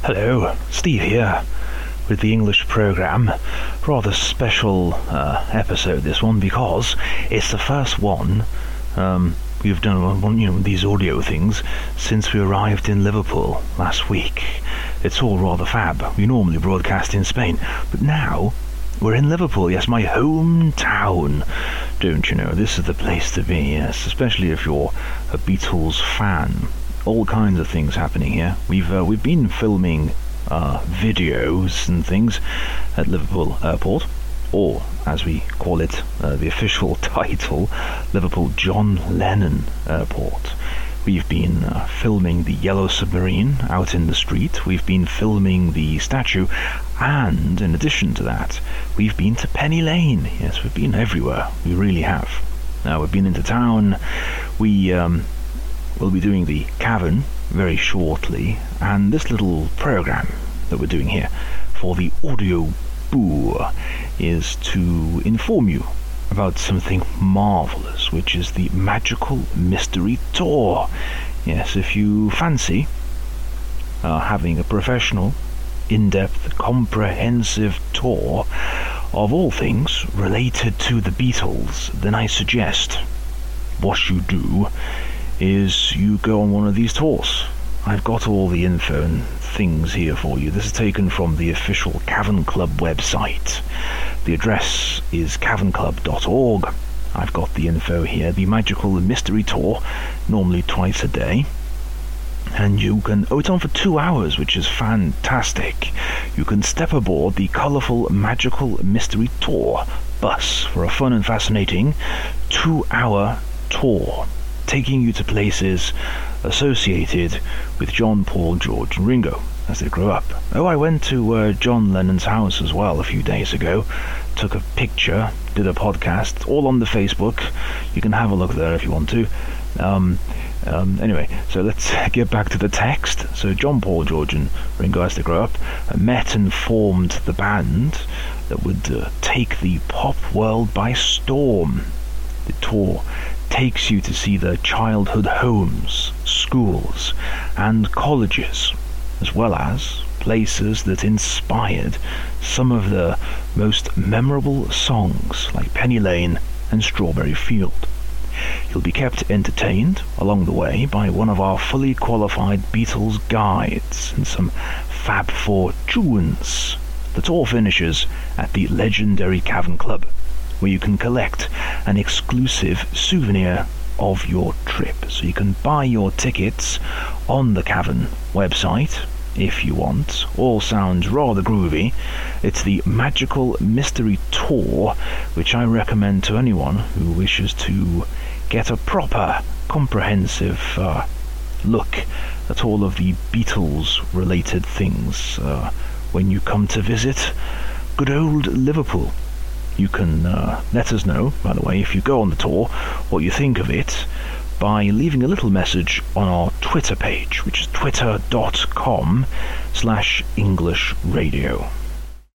Hello, Steve here with the English programme. Rather special episode this one, because it's the first one we've done on these audio things since we arrived in Liverpool last week. It's all rather fab. We normally broadcast in Spain, but now we're in Liverpool. Yes, my hometown. Don't you know, this is the place to be, yes, especially if you're a Beatles fan. All kinds of things happening here. We've been filming videos and things at Liverpool Airport, or as we call it, the official title, Liverpool John Lennon Airport. We've been filming the Yellow Submarine out in the street. We've been filming the statue, and in addition to that, we've been to Penny Lane. Yes, we've been everywhere. We really have. Now we've been into town. We'll be doing the Cavern very shortly, and this little program that we're doing here for the Audio Boo is to inform you about something marvellous, which is the Magical Mystery Tour. Yes, if you fancy having a professional, in-depth, comprehensive tour of all things related to the Beatles, then I suggest what you do is you go on one of these tours. I've got all the info and things here for you. This is taken from the official Cavern Club website. The address is cavernclub.org. I've got the info here. The Magical Mystery Tour, normally twice a day. And you can... it's on for 2 hours, which is fantastic. You can step aboard the colourful Magical Mystery Tour bus for a fun and fascinating 2-hour tour, taking you to places associated with John, Paul, George and Ringo as they grew up. Oh, I went to John Lennon's house as well a few days ago, took a picture, did a podcast, all on the Facebook. You can have a look there if you want to. Anyway, so let's get back to the text. So John, Paul, George and Ringo, as they grew up, met and formed the band that would take the pop world by storm. The tour takes you to see their childhood homes, schools and colleges, as well as places that inspired some of the most memorable songs like Penny Lane and Strawberry Field. You'll be kept entertained along the way by one of our fully qualified Beatles guides and some Fab Four tunes. The tour finishes at the legendary Cavern Club, where you can collect an exclusive souvenir of your trip. So you can buy your tickets on the Cavern website if you want. All sounds rather groovy. It's the Magical Mystery Tour, which I recommend to anyone who wishes to get a proper, comprehensive look at all of the Beatles-related things when you come to visit good old Liverpool. You can let us know, by the way, if you go on the tour, what you think of it, by leaving a little message on our Twitter page, which is twitter.com/English Radio.